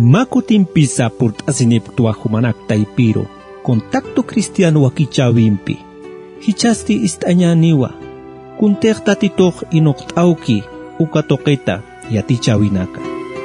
Makutin pisa purtasinip tuahumanak taipiro. Contacto cristiano wakichavimpi. Hichasti istañaniwa. Kuntek tatitoh inoktauki ukatoketa yatichawinaka.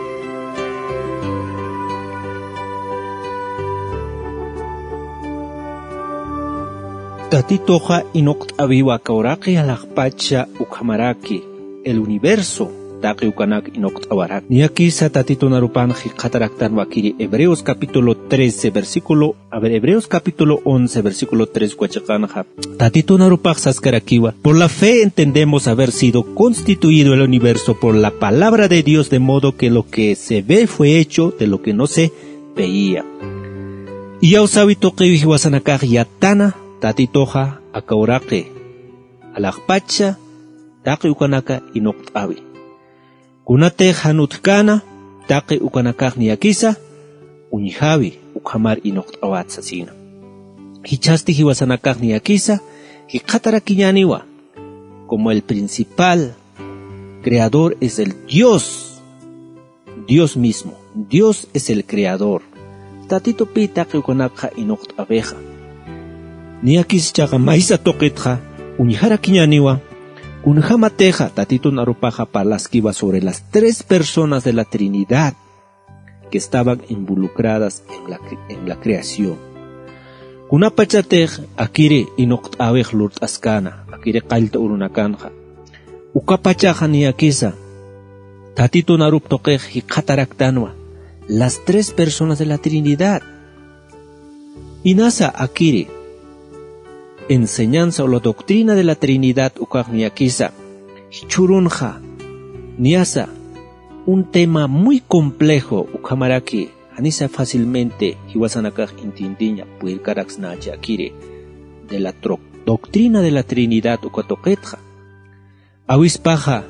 Tatitoja inoktaviwa kauraki alakpacha ukhamaraki. El universo. Taki ukanak inoktawarak. Niakisa tatito narupanji kataraktan wakiri. Hebreos capítulo 13 versículo. Hebreos capítulo 11 versículo 3 cuachakanja. Tatito narupak saskarakiwa. Por la fe entendemos haber sido constituido el universo por la palabra de Dios, de modo que lo que se ve fue hecho de lo que no se veía. Y ya usabito que vihiwasanakaj yatana. Tatitoja akaurake. Alakpacha. Taki ukanaka inoktawi. Kunate hanutkana, take ukanakak niakisa, unihavi ukhamar inoktawatsasina. Hichasti hiwasanakak niakisa, hikatarakiñaniwa, como el principal creador es el Dios, Dios mismo, Dios es el creador. Tatito pi take ukanaka inoktaveja. Niakis chaga maisa toketja, uniharakiñaniwa, Kunjamateja, tatito narupaja palaskiva sobre las 3 personas de la Trinidad que estaban involucradas en la creación. Kunapachatej, akire inoktavej lurt askana, akire kalta urunakanja. Ukapachaja niakisa, tatito narup tokej hikataraktanwa, las 3 personas de la Trinidad. Inasa akire, enseñanza o la doctrina de la Trinidad ukagniakisa, churunja, niasa, un tema muy complejo ukamaraki, anisa fácilmente hiwasanakaj intindiña puilkaraxnacha akire, de la doctrina de la Trinidad ukatoketja, awispaja,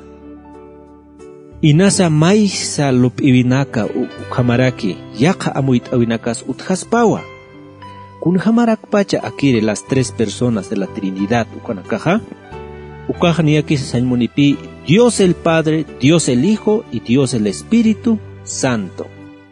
inasa maisa lup ibinaka ukamaraki, yaka amuit awinakas utjaspawa. Kunjamarak pacha akire las 3 personas de la Trinidad ukanakaja. Ukaja niakis sañmunipi, Dios el Padre, Dios el Hijo y Dios el Espíritu Santo.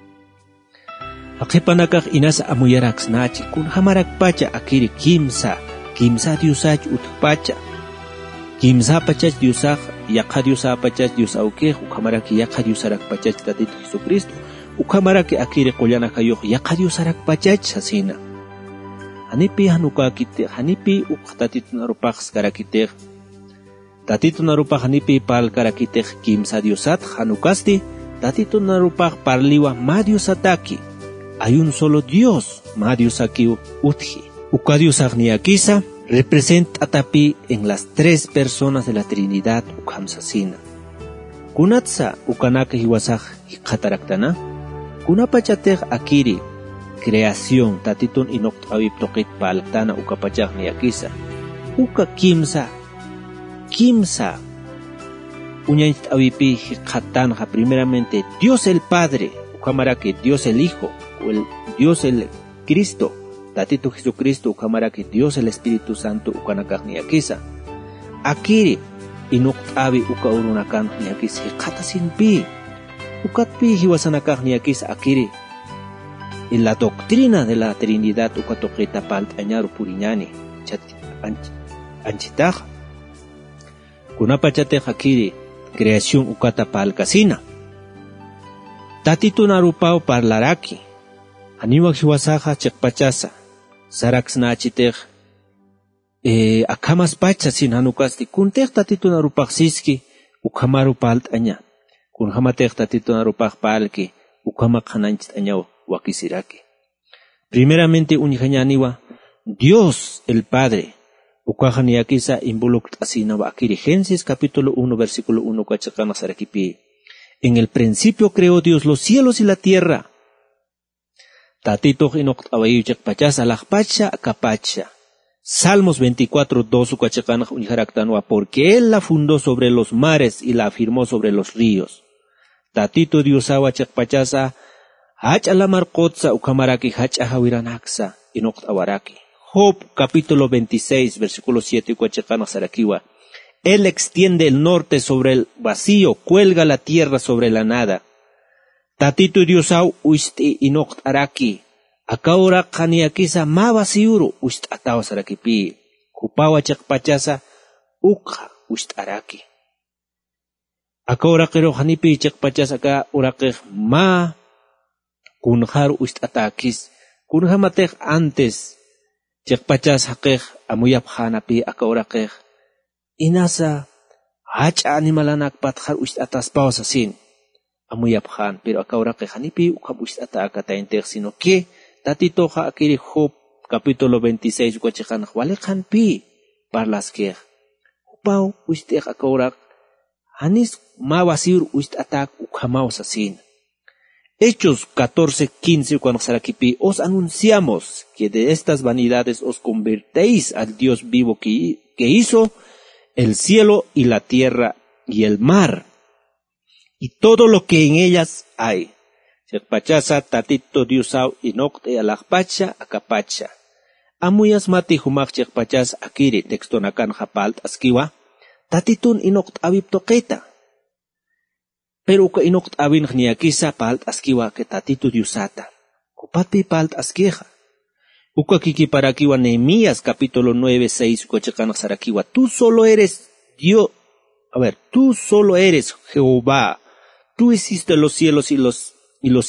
Akepanakaj inasa amuyarax nachi. Kunjamarak pacha akire kimsa diusach utpacha. Kimsa pachach diusaj, yaka diusa pachach diusauke, ukamaraki yaka diusarak pachach tatito Jesucristo. Ukamaraki akire kollanakayoh yaka diusarak pachach sasina. Hanipi hanukakite, hanipi tatito narupaj skarakite, tatito narupaj hanipi pal karakite kimsa diosat hanukasti, tatito narupaj parliwa madiosataki. Hay un solo Dios, madiosaki utji. Ukadiosag niakisa representa tapi en las 3 personas de la Trinidad ukamsasina. Kunatsa ukanaka hiwasaj hikataraktana, kunapachatej akiri. Creación, tatitun inoktawip tokit paltana ukapachak niakisa. Uka kimsa. Uñait awipi hikatanja primeramente Dios el Padre, ukamarake Dios el Hijo, o el Dios el Cristo, tatito Jesucristo, ukamarake Dios el Espíritu Santo, ukanakak niakisa. Akiri inoktawi uka urunakan niakisa hikatasin pi. Ukatpi hiwasanakak niakisa akiri. En la doctrina de la Trinidad ukatoketa paltañaru puriñani anchitaja. Kunapachate hakiri creación ukata palkasina. Tatito narupao parlaraki. Aniwak hiwasaja chekpachasa. Saraxnachitej. Akamas pacha sin hanukasti. Kuntej tatito narupaksiski ukamaru paltaña. Kunjamatej tatito narupaj palki ukamak hananchitañaw. Wakisiraki. Primeramente unijañaniwa, Dios el Padre, ukajaniakisa involucrasina wakiri. Génesis capítulo 1 versículo 1 cuachacana sarakipi. En el principio creó Dios los cielos y la tierra. Tatito inoktawayuchak pachasa lajpacha akapacha. Salmos 24:2 cuachacana unijaraktanwa, porque Él la fundó sobre los mares y la afirmó sobre los ríos. Tatito diosawa chakpachasa hach alamar kotsa ukamaraki hach ahawiranaksa inoktawaraki. Job capítulo 26 versículo 7 cuachacana sarakiwa. Él extiende el norte sobre el vacío, cuelga la tierra sobre la nada. Tatitu Diosau uisti inokt araki. Akaura kaniakisa mawasiuru uist atawa sarakipi. Kupawa chakpachasa ukha uist araki. Akaura kero hanipi chakpachasa ka urakeh ma kunhar uist atakis. Kunhamateh antes chakpachas hakeh amuyap hanapi akaura keh. Inasa hacha animalanak pathar uist atas pawasasin. Amuyap han, pero akaura keh hanipi ukab uist ataka taintek sino que tatito ha akiri Job capítulo 26 guachekan walekan pi parlas keh. Upau uistek akaurak hanis mawasir uist atak ukamau sasin. Hechos 14:15 cuando sarakipi os anunciamos que de estas vanidades os convertéis al Dios vivo que hizo el cielo y la tierra y el mar y todo lo que en ellas hay. Chakpachasa tatito diosau inokte alakpacha akapacha. Amuyas mati humak chakpachas akiri textonakan hapalt askiwa. Tatitun inokt abib toketa. Pero ka inokt abin niakisa palt askiwa ke tatito diosata. Kupati palt askeja. Uka kikiparakiwa Nehemías capítulo 9:6 kochakanak sarakiwa. Tú solo eres Dios. Tú solo eres Jehová. Tú hiciste los cielos y los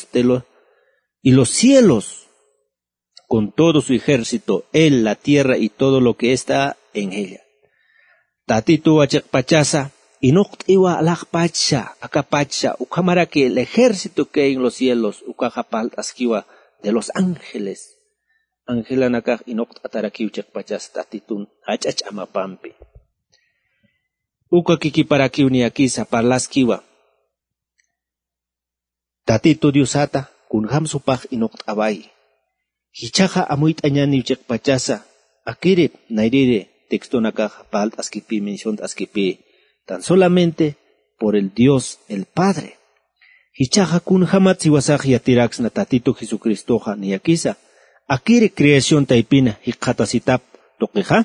cielos con todo su ejército, él, la tierra y todo lo que está en ella. Tatito achakpachasa, inokt iwa alakpacha, akapacha, ukamara que el ejército que hay en los cielos, ukajapalt askiwa de los ángeles. Angelanakaj inokt atarakiw chakpachas tatitun achach amapampi. Uka kikiparakiw niakisa parlaskiwa. Tatito diosata kunham supaj inokt abay. Hichaja amuit añani chakpachasa akirip nairire textonakaj palt askipi mención askipi tan solamente por el Dios el Padre. Hichaja kunhamat siwasaj yatirax na tatito Jesucristoja niakisa akiri creación taipina hikatasitap toqueja.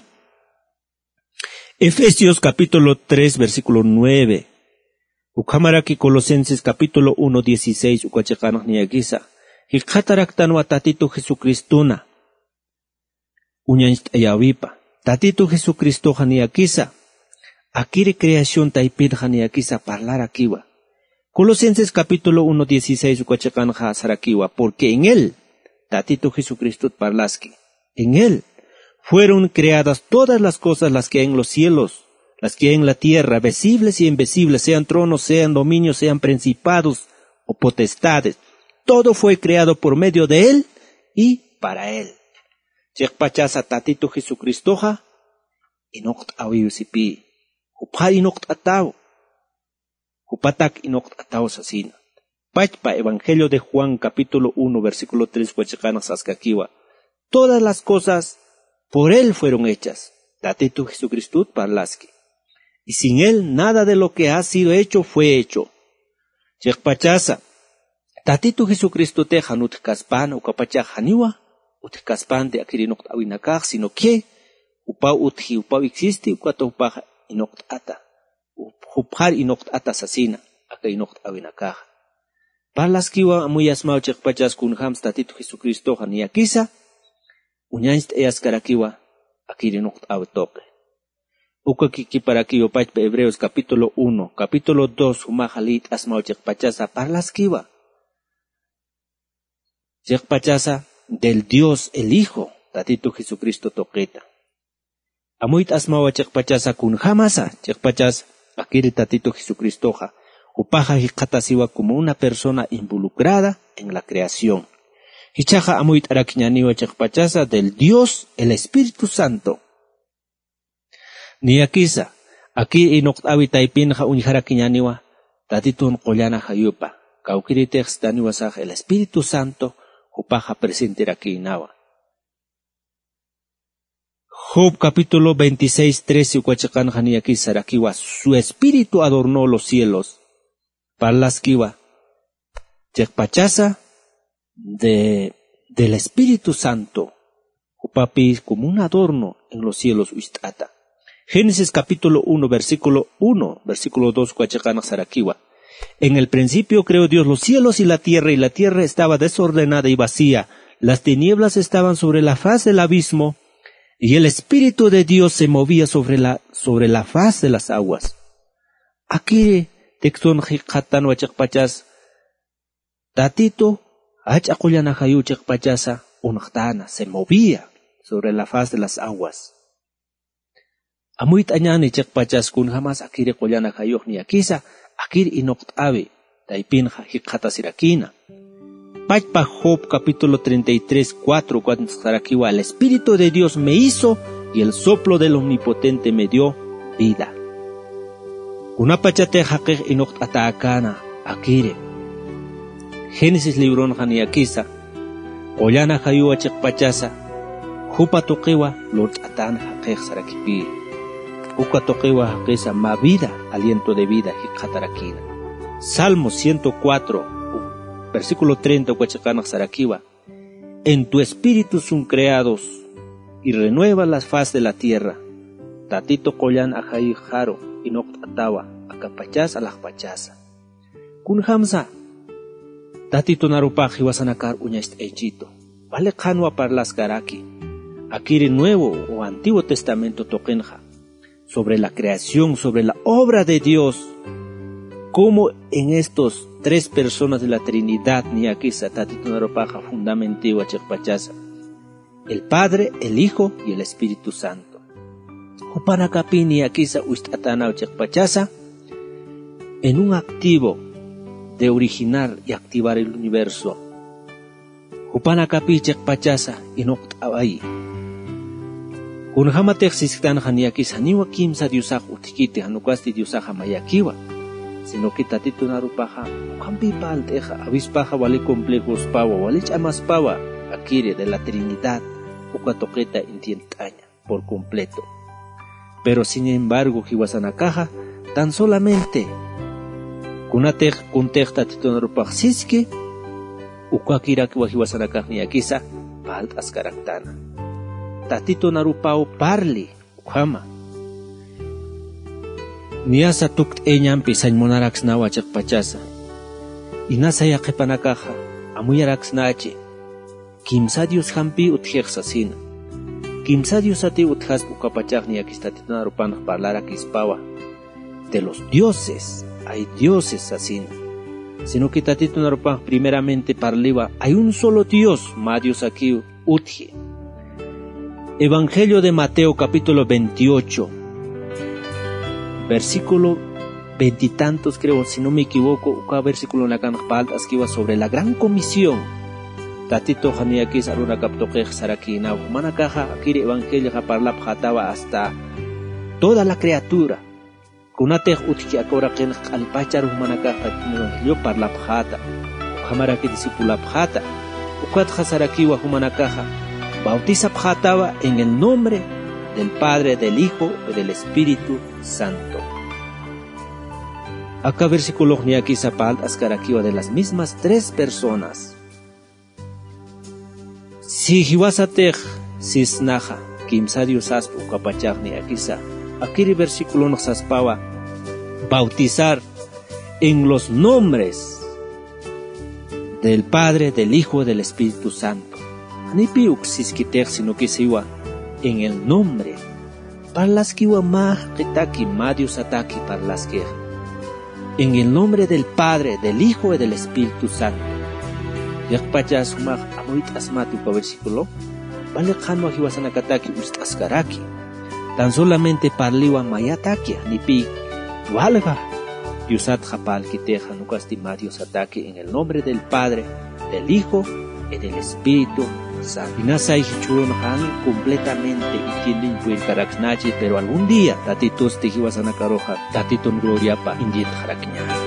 Efesios capítulo 3 versículo 9. Ukamaraki Colosenses capítulo 1:16 ukachakanak niagisa. Hikataraktanwa tatito Jesucristuna. Uñanst ayawipa. Tatito Jesucristo niakisa. Akiri creación taipina niakisa parlar akiwa. Colosenses capítulo 1:16 ukachakanak sarakiwa. Porque en él, tatito Jesucristo parlaski, en él fueron creadas todas las cosas, las que hay en los cielos, las que hay en la tierra, visibles y invisibles, sean tronos, sean dominios, sean principados o potestades. Todo fue creado por medio de él y para él. Chekpachasa tatito Jesucristoja, inokt awiusipi, upar inokt ataw, upatak inokt ataw sasina. Pachpa Evangelio de Juan capítulo 1 versículo 3 huachakana saskakiwa. Todas las cosas por él fueron hechas. Tatito Jesucristo parlaski. Y sin él nada de lo que ha sido hecho fue hecho. Chekpachasa. Tatito Jesucristo te hanut kaspan ukapacha haniwa. Ut kaspan de akirinok awinakak sino que upa uthi upa existe ukata upa inokt ata. Upar inokt ata sasina aka inokt awinakak. Parlaskiwa amuyas mau chekpachas kunhams tatito Jesucristo haniakisa. Uñanst eas karakiwa akirinok awtoke. Uka kikiparakiwa pachpa Hebreos capítulo 1, capítulo 2 humahalit asmau chekpachasa parlaskiwa. Chekpachasa del Dios el Hijo, tatito Jesucristo toqueta. Amuit asmau chekpachasa kunhamasa, chekpachas akiri tatito Jesucristoja. Upaja hikatasiwa como una persona involucrada en la creación. Hichaja amuit arakiñaniwa chekpachasa del Dios el Espíritu Santo. Niakisa, aquí inok awitaipinja unjarakiñaniwa, tatitun qollana hayupa, kaukiritex daniwasaj el Espíritu Santo, upaja presente aquí nawa. Job capítulo 26:13 ukachakan niakisa rakiwa, su espíritu adornó los cielos. Parlaskiwa, chekpachasa del Espíritu Santo, upapi como un adorno en los cielos uistata. Génesis capítulo 1, versículo 2, Cuachacana Sarakiwa. En el principio creó Dios los cielos y la tierra estaba desordenada y vacía. Las tinieblas estaban sobre la faz del abismo, y el Espíritu de Dios se movía sobre la faz de las aguas. Aquí texton hikatan wachakpachas tatito hachakullana hayuchakpachasa unachtana se movía sobre la faz de las aguas. Amuit añani chakpachas kun jamás akire kullana hayuch ni akisa akir inoktabe taipinja hikatasirakina. Pachpa Job capítulo 33, 4, cuando el Espíritu de Dios me hizo y el soplo del Omnipotente me dio vida. Una pachate haqq inokt ataakana akire. Génesis libron haniakisa. Oyana hayua chekpachasa. Hupa tokewa lord atan haqq sarakipi. Hupa tokewa haqesa ma vida, aliento de vida hikatarakina. Salmo 104. Versículo 30, Huachacana Sarakiwa. En tu espíritu son creados y renueva las faz de la tierra. Tatito Koyan Ajayi Jaro y Noct Atawa, Acapachas Alajpachasa. Kun Hamza. Tatito Narupaji Wasanakar Uñast Echito. Vale Kanwa Parlas Karaki. Akiri Nuevo o Antiguo Testamento Tokenja. Sobre la creación, sobre la obra de Dios. Como en estos tres personas de la Trinidad, Niakisa, Tatito Naropaja, fundamentivo Achakpachasa, el Padre, el Hijo y el Espíritu Santo. Upanakapi Niakisa Ustatana Achakpachasa, en un activo de originar y activar el universo. Upanakapi Achakpachasa, inoktabai. Kunhamatek Sisktan Haniakisa, Niwa Kimsa Diusak Utikite, Hanukasti Diusaja Mayakiwa. Sino que Tatito Narupaja, Kampi Palteja, Avispaja, Vale Complejos Pawa, Vale Chamas Pawa, Akire de la Trinidad, Ukatoqueta Intientaña, por completo. Pero sin embargo, Jiwasanakaja, tan solamente, Kunatej Tatito Narupaja, Siske, Ukakira Jiwasanakaja ni Akisa, Palt Askaraktana. Tatito Narupao Parli, Ukama. Niasa tukt eñan pisañ monarax nawa chakpachasa. Inasa yaqipanakaja, amuyarax nachi. Kimsa Dios hampi utjexasina. Kimsa Dios ati utjas ukapachak ni akistatito narupanaj parlara kispawa. De los dioses, hay dioses asina. Sino que tatito narupanaj primeramente parliva, hay un solo Dios, ma Dios aquí utje. Evangelio de Mateo capítulo 28. Versículo 20 y tantos, creo, si no me equivoco, cada versículo en la canapaltas que iba sobre la gran comisión. Tatito Janiakis Aruna Kaptokej Sarakina, Manakaja, Akiri Evangelio Japarlap Jataba hasta toda la criatura. Kunatej Utki Akora Ken Alpachar Manakaja, Evangelio Parlap Jata, Jamaraki Discipulap Jata, Ukat Hasarakiwa Humanakaja, bautiza Jataba en el nombre del Padre, del Hijo y del Espíritu Santo. Acá versículo ni aquí zapal ascaraquiva de las mismas tres personas. Si hiwasatej sisnaja kimsadio saspu kapachag ni akisa. Aquí versículo nos saspaba bautizar en los nombres del Padre, del Hijo y del Espíritu Santo. Ni piuk siskitej sino que se iba en el nombre, para las que más retaki, madios ataki para las que, en el nombre del Padre, del Hijo y del Espíritu Santo. Yakpacha sumag amuit asmatu pa versículo, vale kanwa hiwasanakataki ustaskaraki, tan solamente parliwa mayataki, ni pi, valga, diosat japal kiteja nukasti madios ataki, en el nombre del Padre, del Hijo y del Espíritu Santo. Inasai hichuron han completamente y tienen puir karaksnachi, pero algún día tatitos tejiwasanakaroja, tatiton gloria pa indit haraknya.